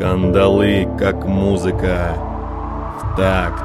Кандалы, как музыка, в такт,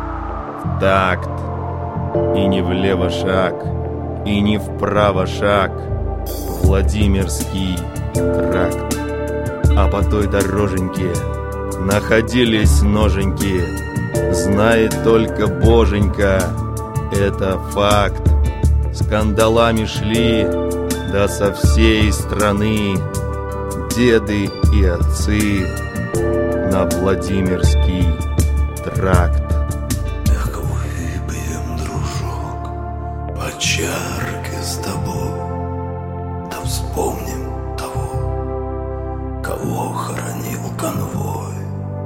и не влево шаг, и не вправо шаг. Владимирский тракт. А по той дороженьке находились ноженьки. Знает только Боженька, это факт. С кандалами шли, да со всей страны, деды и отцы на Владимирский тракт. Эх, выпьем, дружок, по чарке с тобой, да вспомним того, кого хоронил конвой.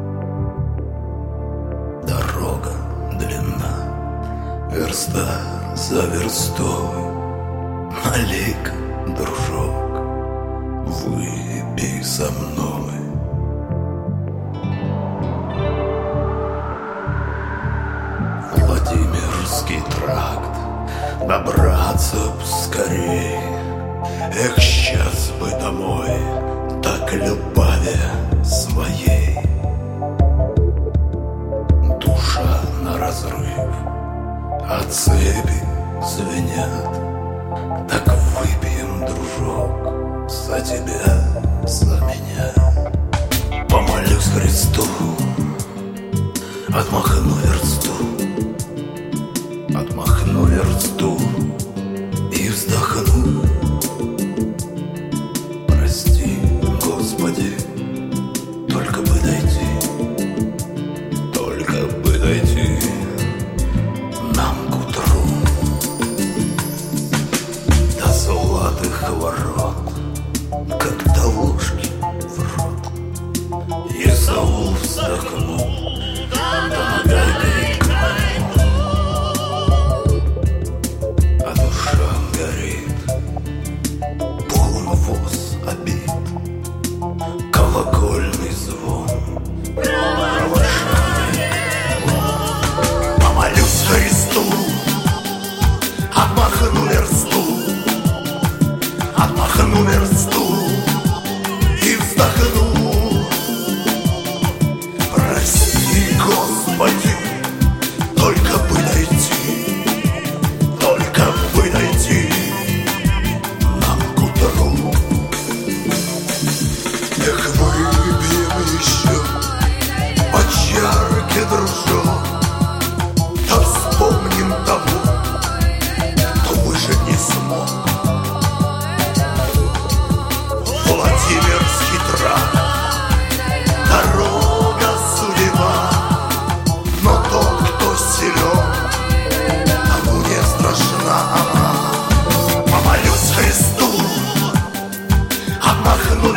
Дорога длинна, верста за верстой. Налей-ка, дружок, выпей со мной. Владимирский тракт, добраться б скорей. Эх, сейчас бы домой, так любави своей. Душа наразрыв, а цепи звенят. Так выпьем, дружок, за тебя, за меня. Помолюсь Христу, отмахну версту и вздохну. Прости, Господи, только бы дойти нам к утру до золотых ворот, как до ложки в рот. Исаул вздохнул, да нагайкой, а душа горит, полон воз обид, колокольный звон провожает. Помолюсь Христу, отмахну версту и вздохну. Прости, Господи, только бы дойти нам к утру. Эх, выпьем еще по чарке, дружок, да вспомним того, кто выжить не смог. Владимирский тракт, дорога судьба, но тот, кто силен, тому не страшна. Помолюсь Христу, отмахну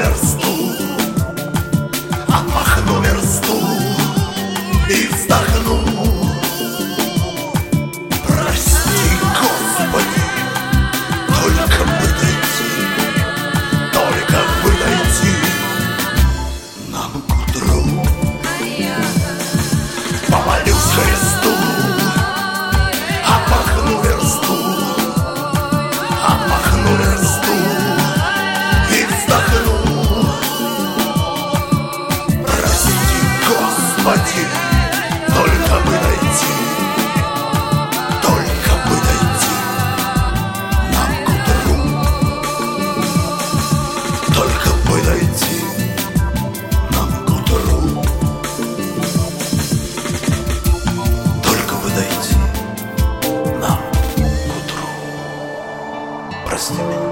версту и вздохну. Прости, Господи, только бы дойти нам к утру. Помолюсь Христу, отмахну версту и вздохну. Прости, Господи, только бы дойти нам к утру. Только бы дойти нам к утру. Только бы дойти нам к утру. Прости меня.